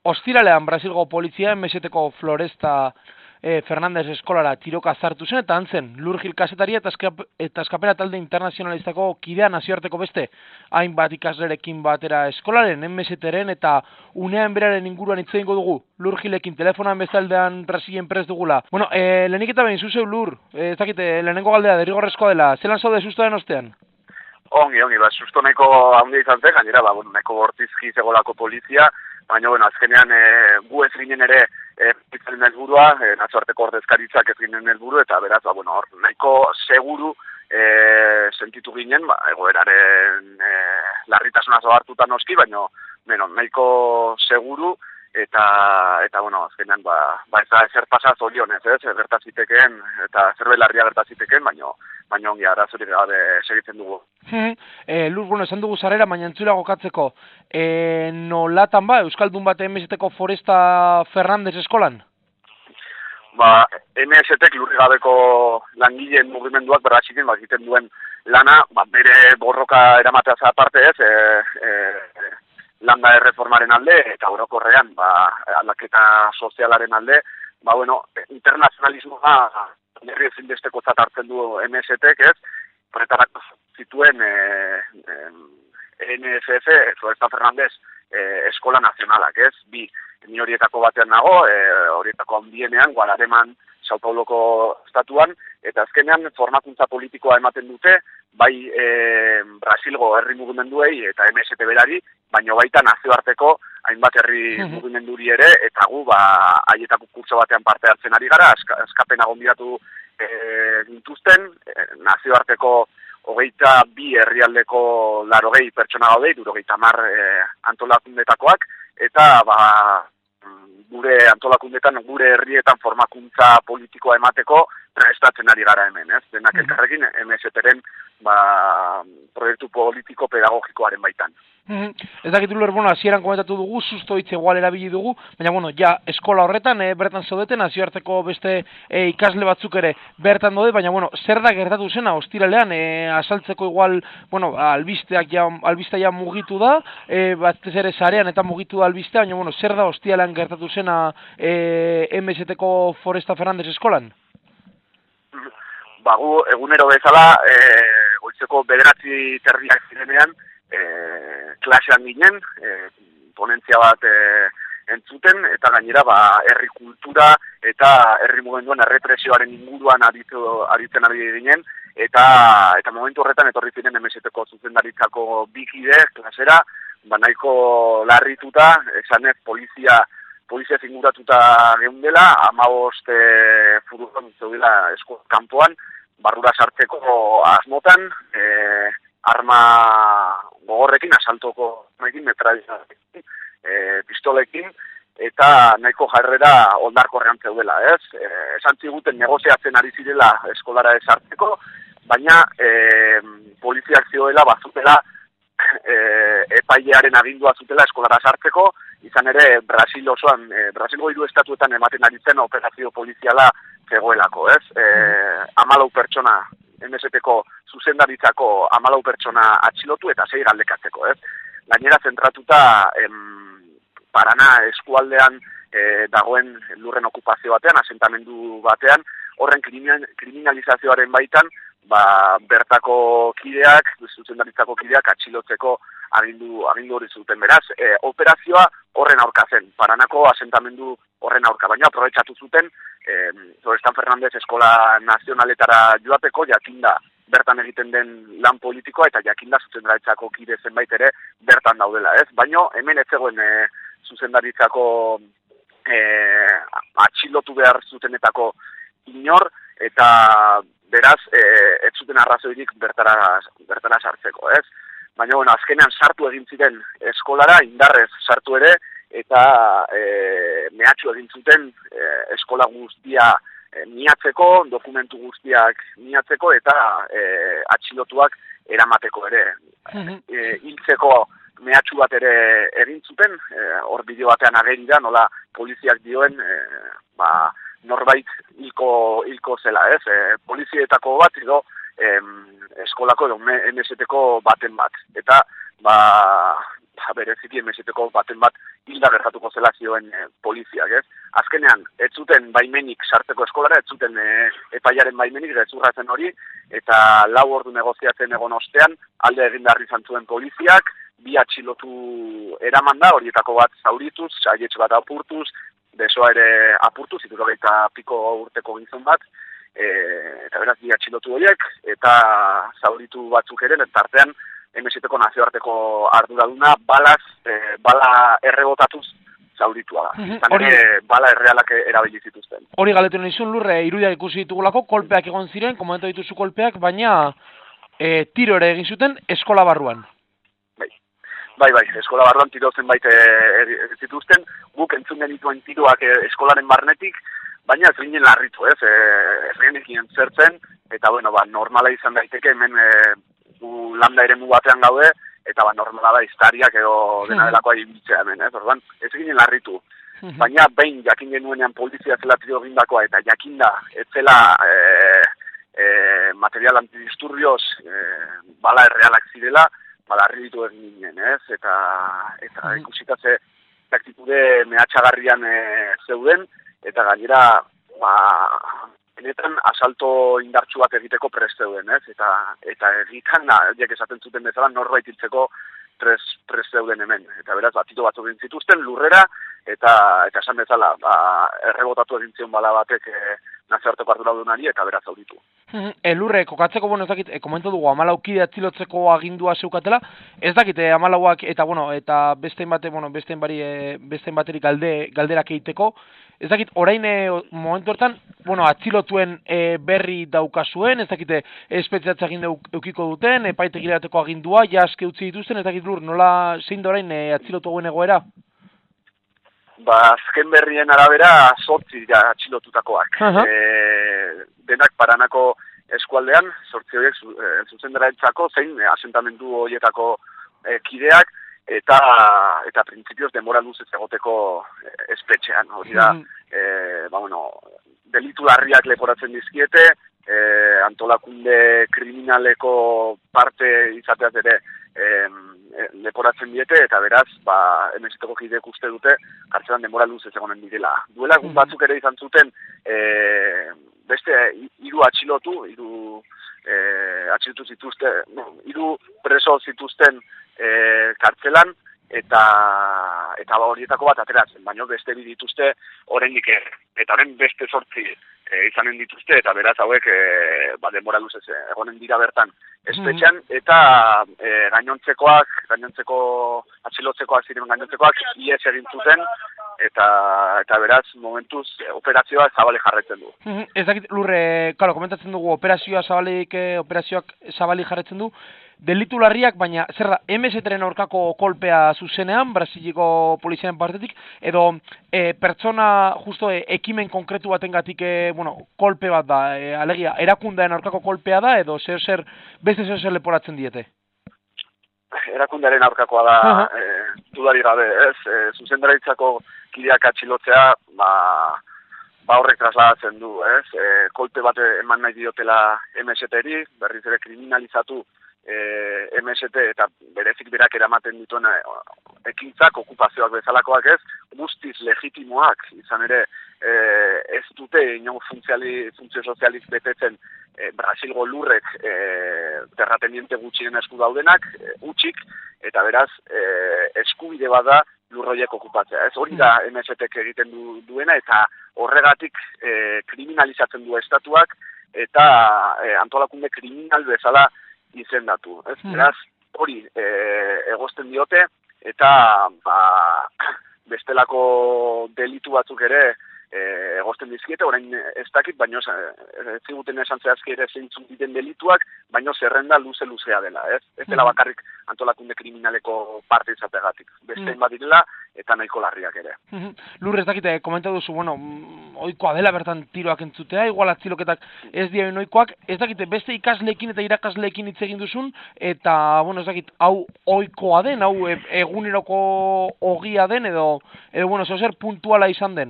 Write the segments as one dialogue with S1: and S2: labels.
S1: Ostiralean Brasilgo polizia MST-ko Floresta Fernandez eskolara tiroka zartu zen, eta antzen Lurgil kazetaria eta eskapera talde internazionalistako kidea nazioarteko beste hainbat ikaslerekin batera eskolaren, MST-ren eta unean beraren inguruan hitz egingo dugu Lurgilekin telefonan bestaldean Brasilen prest dugula. Bueno, lehenik eta behin, zuzeu Lur, ez dakite, lehenengo galdea derrigorrezkoa dela, zelan zaude sustoaren ostean?
S2: Ongi, susto nahiko handia izan zen, gainera, nahiko bortizki zegolako polizia, baina, azkenean gu ez ginen ere pitzaren helburua, nazioarteko ordezkaritzak ez ginen helburu, eta beraz, hor nahiko seguru sentitu ginen, egoeraren larritasuna hartuta noski, baina nahiko seguru, eta azkenean, ez da ezer pasa zorionez, gertazitekeen, eta zerbait larria gertazitekeen, baina ongi arazorik gabe segitzen dugu.
S1: Lur, esan dugu zarera, baina entzula gokatzeko, nolatan Euskaldun bat MST-ko Floresta Fernandez eskolan?
S2: MST-ek lurrigabeko langileen mugimenduak Brasilen egiten duen lana, bere borroka eramateaz aparte landa erreformaren alde, eta orokorrean aldaketa sozialaren alde, internazionalismoa herri ezinbestekotzat hartzen du MST-ek, horretarako zituen NFF, Floresta Fernandez, eskola nazionalak, bi, ni horietako batean nago, horietako handienean, Guadalareman, Sao Pauloko estatuan, eta azkenean formakuntza politikoa ematen dute, bai Brasilgo herri mugimenduei eta MST berari, baina baita nazioarteko hainbat herri mugimenduri ere, eta gu haietako kurtso batean parte hartzen ari gara, eskapena gonbidatu gintuzten, nazioarteko 22 herrialdeko 80 pertsona gaude, 70 antolakundetakoak, eta gure antolakundetan, gure herrietan formakuntza politikoa emateko prestatzen ari gara hemen, denak elkarrekin MST-ren proiektu politiko pedagogikoaren baitan.
S1: Ez dakit Lur, hasieran komentatu dugu, susto hitz igual erabili dugu, baina ja eskola horretan bertan zaudeten, nazioarteko beste ikasle batzuk ere bertan daude, baina zer da gertatu zena ostiralean, azaltzeko igual, albistea ja mugitu da, batez ere sarean eta mugitu da albistea, baina zer da ostiralean gertatu zena MST-ko Floresta Fernandez eskolan?
S2: Gu egunero bezala, goizeko 9:30 zirenean, klasean ginen, ponentzia bat entzuten, eta gainera herri kultura eta herri mugimenduan errepresioaren inguruan aritzen ari ginen, eta momentu horretan etorri ziren MST-ko zuzendaritzako bi kide klasera, nahiko larrituta, esanez polizia inguratuta geundela, 15 furgon zeudela eskola kanpoan, barrura sartzeko asmotan, arma gogorrekin, asaltoko metrailarekin, pistolekin, eta nahiko jarrera oldarkorrean zeudela, esan ziguten negoziatzen ari zirela eskolara esartzeko, baina poliziak zioela bazutela epailearen agindua zutela eskolara sartzeko, izan ere Brasil osoan, Brasilgo 3 estatuetan ematen ari zen operazio poliziala zegoelako, 14 pertsona MST-ko zuzendaritzako 14 pertsona atxilotu eta 6 galdekatzeko, Gainera zentratuta Parana eskualdean dagoen lurren okupazio batean, asentamendu batean, horren kriminalizazioaren baitan, bertako kideak, zuzendaritzako kideak atxilotzeko agindu hori zuten. Beraz, operazioa horren aurka zen, Paranako asentamendu horren aurka, baina aprobetxatu zuten Floresta Fernandez eskola nazionaletara joateko, jakinda bertan egiten den lan politikoa, eta jakinda zuzendaritzako kide zenbait ere bertan daudela, Baina hemen ez zegoen zuzendaritzako atxilotu behar zutenetako inor, eta beraz, ez zuten arrazoirik bertara sartzeko, Baina, azkenean sartu egin ziren eskolara, indarrez sartu ere, eta mehatxu egin zuten eskola guztia miatzeko, dokumentu guztiak miatzeko, eta atxilotuak eramateko ere. Hiltzeko mehatxu bat ere egin zuten, hor bideo batean ageri da, nola poliziak dioen, norbait hilko zela, polizietako bat edo eskolako edo MST-ko baten bat. Eta bereziki MST-ko baten bat hilda gertatuko zela zioen poliziak, ez? Azkenean, ez zuten baimenik sartzeko eskolara, ez zuten epaiaren baimenik, gezurratzen hori, eta 4 ordu negoziatzen egon ostean, alde egindarri izan zuen poliziak, 2 atxilotu eraman da, horietako bat zaurituz, saietx bat apurtuz, besoa ere apurtuz, 70 piko urteko gizon bat, eta beraz 2 atxilotu horiek, eta zauritu batzuk ere, tartean MST-ko nazioarteko arduraduna bala errebotatuz zauritua da. Izan ere, bala errealak erabili zituzten.
S1: Hori galetu nizun, Lurre, irudiak ikusi ditugulako, kolpeak egon ziren, komentu dituzu kolpeak, baina tiro ere egin zuten eskola barruan.
S2: Bai, eskola barruan tiro zenbait zituzten, guk entzun genituen tiroak eskolaren barnetik, baina ez ginen larritu, ez genekin zertzen, eta bueno, normala izan daiteke, hemen lambda eremu batean gaude, eta normala da iztariak edo dena delakoa ibiltzea hemen, orduan, ez ginen larritu. Baina behin jakin genuenean polizia zela tiro egindakoa, eta jakinda ez zela material antidisturbioz bala errealak zirela, larri ditu egin ginen, ez? Eta ikusitatze aktitude mehatxagarrian zeuden, eta gainera, benetan asalto indartsu bat egiteko prest zeuden, ez? Eta egitan, jak esaten zuten bezala, norbait hiltzeko prest zeuden hemen. Eta beraz, tiro batzuk egin zituzten, lurrera, eta esan bezala, errebotatu egin zion bala batek nazioarteko arduradunari, eta beraz zauritu.
S1: Lurre, kokatzeko, ez dakit, komentu dugu, 14 kide atzilotzeko agindua zeukatela, ez dakit, 14ak, eta besteen baterik galderak egiteko, ez dakit, orain momentu hortan, atzilotuen berri daukazuen, ez dakit, espetziatza aginde eukiko duten, epaitegirateko agindua, jaske utzi dituzten, ez dakit, Lur, nola zein da orain atzilotu hauen egoera?
S2: Azken berrien arabera 8 atxilotutakoak. Denak Paranako eskualdean, 8 horiek zuzendaraentzako, zein asentamendu horietako kideak, eta printzipioz denbora luzez egoteko espetxean. Hori da, delitu larriak leporatzen dizkiete, antolakunde kriminaleko parte izateaz ere leporatzen diete, eta beraz, MST-ko kideek uste dute, kartzelan denbora luzez egonen direla. Duela egun batzuk ere izan zuten, beste 3 atxilotu, 3 preso zituzten kartzelan, eta horietako bat ateratzen, baina beste 2 dituzte oraindik, eta orain beste 8 izanen dituzte, eta beraz hauek denbora luzez egonen dira bertan espetxean, eta atxilotzekoak ziren gainontzekoak ies egin zuten, eta beraz momentuz operazioa zabalik jarraitzen du.
S1: Ez dakit, Lurre, komentatzen dugu operazioak zabalik jarraitzen du, delitu larriak, baina zer da, MST-ren aurkako kolpea zuzenean, Brasiliko poliziaren partetik, edo pertsona, justo ekimen konkretu batengatik kolpe bat da, alegia, erakundean aurkako kolpea da, edo beste zer leporatzen diete?
S2: Erakundearen aurkakoa da, dudari gabe, ez? Zuzendaritzako kideak atxilotzea, horrek trasladatzen du, ez? Kolpe bat eman nahi diotela MST-eri, berriz ere kriminalizatu MST eta berezik berak eramaten dituen ekintzak, okupazioak bezalakoak ez, guztiz legitimoak, izan ere ez dute inongo funtzio sozializ betetzen Brasilgo lurrek terrateniente gutxien esku daudenak, utxik, eta beraz eskubide bada lurroiek okupatzea. Ez hori da MST-ek egiten duena, eta horregatik kriminalizatzen du estatuak, eta antolakunde kriminal bezala izendatu. Ez, beraz, hori egozten diote, eta bestelako delitu batzuk ere egozten dizkiete, orain ez dakit, baina ez ziguten esan zehazki ere zeintzuk diren delituak, baina zerrenda luzea dela, ez? Ez dela bakarrik antolakunde kriminaleko parte izategatik. Bestein badirela, eta nahiko larriak ere.
S1: Lur, ez dakit, komenta duzu, ohikoa dela bertan tiroak entzutea, igual atziloketak ez dira ohikoak, ez dakit, beste ikasleekin eta irakasleekin hitz egin duzun, eta, ez dakit, hau ohikoa den, hau eguneroko ogia den, edo zer puntuala izan den?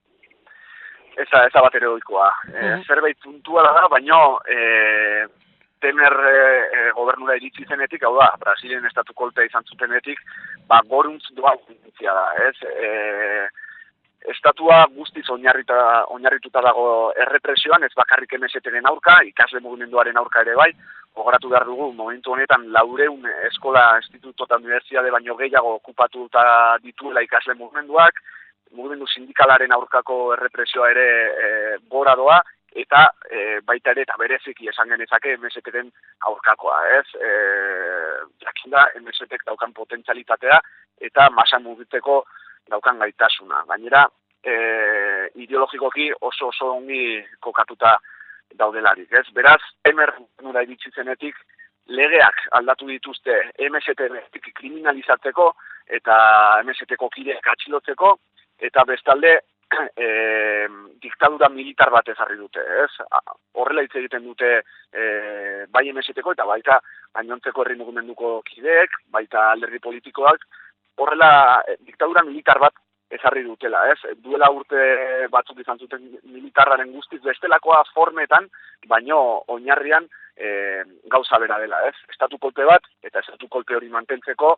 S2: Eza bat ere ohikoa. Zerbait puntuala da, baina Temer gobernura iritsi zenetik, hau da, Brasilen estatu kolpea izan zutenetik, goruntz doa zintzia da, ez? Estatua guztiz oinarrituta dago errepresioan, ez bakarrik MST-ren aurka, ikasle mugimenduaren aurka ere bai, gogoratu behar dugu, momentu honetan 400 eskola, instituto eta unibertsitate baino gehiago okupatuta dituela ikasle mugimenduak, mugimendu sindikalaren aurkako errepresioa ere gora doa, eta baita ere eta bereziki esan genezake MST-ren aurkakoa, ez? Jakinda MST-ek daukan potentzialitatea eta masa mugitzeko daukan gaitasuna. Gainera, ideologikoki oso ongi kokatuta daudelarik, ez? Beraz, Temer nura iritsi zenetik, legeak aldatu dituzte MST-ek kriminalizatzeko eta MST-ko kideak atxilotzeko, eta bestalde, diktadura militar bat ezarri dute, ez? Horrela hitz egiten dute bai MST-ko eta baita gainontzeko herri mugimenduko kideek, baita alderdi politikoak, horrela diktadura militar bat ezarri dutela, ez? Duela urte batzuk izan zuten militarraren guztiz bestelakoa formetan, baino oinarrian gauza bera dela, ez? Estatu kolpe bat, eta estatu kolpe hori mantentzeko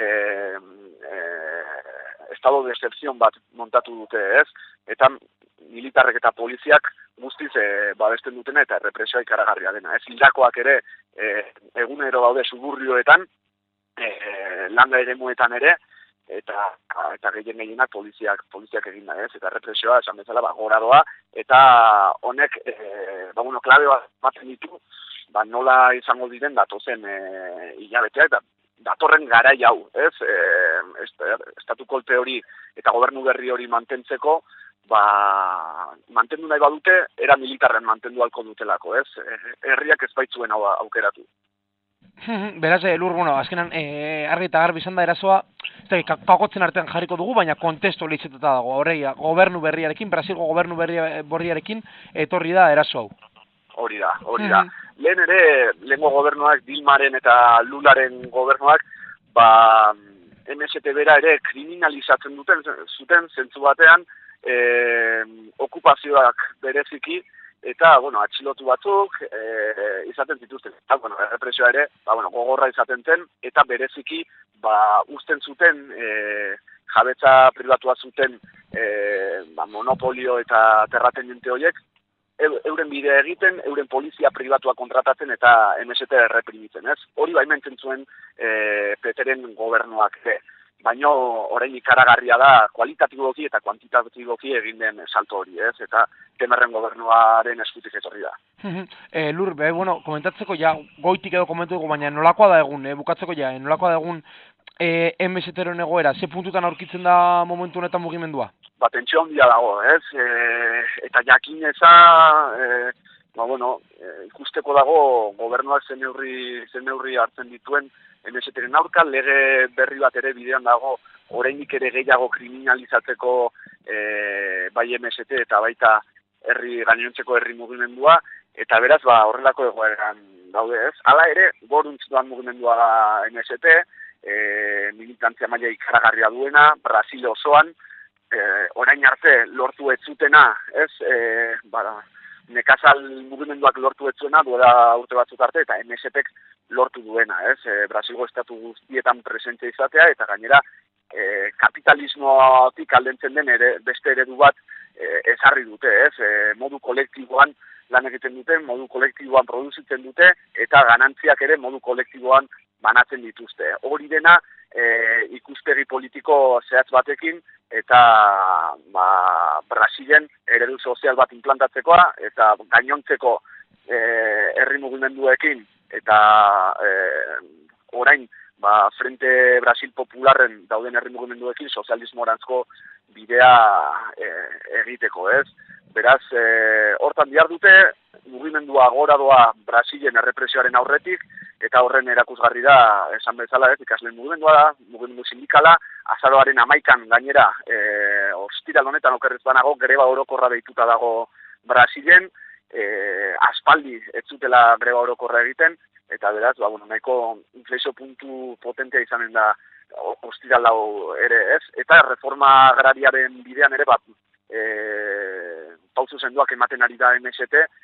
S2: estado de excepción bat montatu dute, ez? Eta militarrek eta poliziak guztiz babesten dutena eta represioa ikaragarria dena, ez? Hildakoak ere egunero daude suburrioetan, landa eremuetan ere, eta gehienak poliziak eginda, ez? Eta represioa esan bezala gora doa, eta honek klabe bat batzen ditu, nola izango diren datozen hilabetea eta datorren garai hau, ez? Estatu kolpe hori eta gobernu berri hori mantentzeko, mantendu nahi badute, era militarren mantendu halko dutelako, ez? Herriak ez baitzuen hau aukeratu.
S1: Beraz, Lur, azkenan argi eta garbi izan da erasoa, kagotzen artean jarriko dugu, baina kontestu lehizeteta dago, horreia, gobernu berriarekin, Brasilgo gobernu berriarekin etorri da eraso hau.
S2: Hori da. Lehengo gobernuak, Dilmaren eta Lularen gobernuak, MST bera ere kriminalizatzen zuten zentzu batean, okupazioak bereziki, eta, atxilotu batzuk izaten zituzten. Eta, errepresioa ere, gogorra izaten zen, eta bereziki, uzten zuten, jabetza pribatua zuten, monopolio eta terrateniente horiek, euren bidea egiten, euren polizia pribatua kontratatzen eta MST erreprimitzen, ez? Hori baimentzen zuen Peteren gobernuak, baino orain ikaragarria da kualitatiboki eta kuantitatiboki egin den salto hori, ez? Eta Temerren gobernuaren eskutik etorri da.
S1: Lur, komentatzeko goitik edo komentu dugu, baina nolakoa da egun, bukatzeko nolakoa da egun MST-ren egoera, ze puntutan aurkitzen da momentu honetan mugimendua?
S2: Tentsio handia dago, ez? Eta jakin eza, ikusteko dago gobernuak zen neurri hartzen dituen MST-ren aurka, lege berri bat ere bidean dago, orainik ere gehiago kriminalizatzeko bai MST eta baita gainontzeko herri mugimendua, eta beraz, horrelako egoeran daude, ez? Hala ere, goruntz doan mugimendua da MST, militantzia maila ikaragarria duena, Brasil osoan, orain arte lortu ez zutena, ez? Nekazal mugimenduak lortu ez zuena, duela urte batzuk arte, eta MST-ek lortu duena, ez? Brasilgo estatu guztietan presente izatea, eta gainera kapitalismotik aldentzen den beste eredu bat ezarri dute, ez? Modu kolektiboan lan egiten dute, modu kolektiboan produzitzen dute, eta ganantziak ere modu kolektiboan banatzen dituzte. Hori dena ikuspegi politiko zehatz batekin, eta Brasilen eredu sozial bat implantatzekoa, eta gainontzeko herri mugimenduekin, eta orain Frente Brasil Popularren dauden herri mugimenduekin sozialismorantzko bidea egiteko, ez? Beraz, hortan bihar dute, mugimendua gora doa Brasilen errepresioaren aurretik, eta horren erakusgarri da, esan bezala, ikasleen mugimendua da, mugimendu sindikala, azaroaren 11an gainera, ostiral honetan okerrez banago, greba orokorra deituta dago Brasilen, aspaldi ez zutela greba orokorra egiten, eta beraz, nahiko inflexio puntu potentea izanen da ostiral hau ere, ez? Eta reforma agrariaren bidean ere pauzu sendoak ematen ari da MST,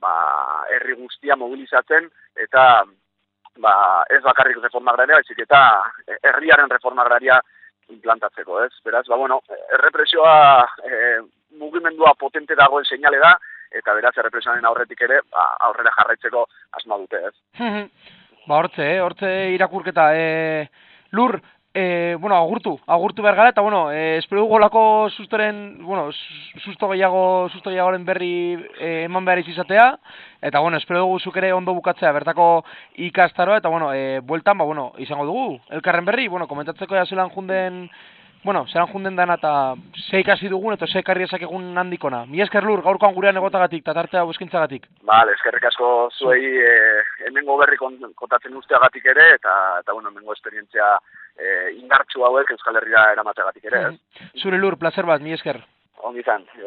S2: herri guztia mobilizatzen, eta ez bakarrik reforma agraria, baizik eta herriaren reforma agraria implantatzeko, ez? Beraz, errepresioa mugimendua potente dagoen seinale da, eta beraz, errepresioaren aurretik ere, aurrera jarraitzeko asma dute, ez?
S1: Hortze irakurketa, Lur, agurtu behar gara, eta, espero golako sustoren, susto gehiagoren berri eman behar izatea, eta, espero dugu zuk ere ondo bukatzea, bertako ikastaroa, eta, bueltan, izango dugu, elkarren berri, komentatzeko ja zelan junden dana, eta ze ikasi dugun, eta ze ekarri ezakegun handikona. Mi esker, Lur, gaurkoan gurean egotagatik, eta tartea buskintzagatik.
S2: Vale, eskerrik asko zuei hemengo berri kontatzen usteagatik ere, eta hemengo esperientzia indartsu hauek Euskal Herria eramateagatik ere, ez?
S1: Zure, Lur, placer bat, mi esker.
S2: Ongi izan.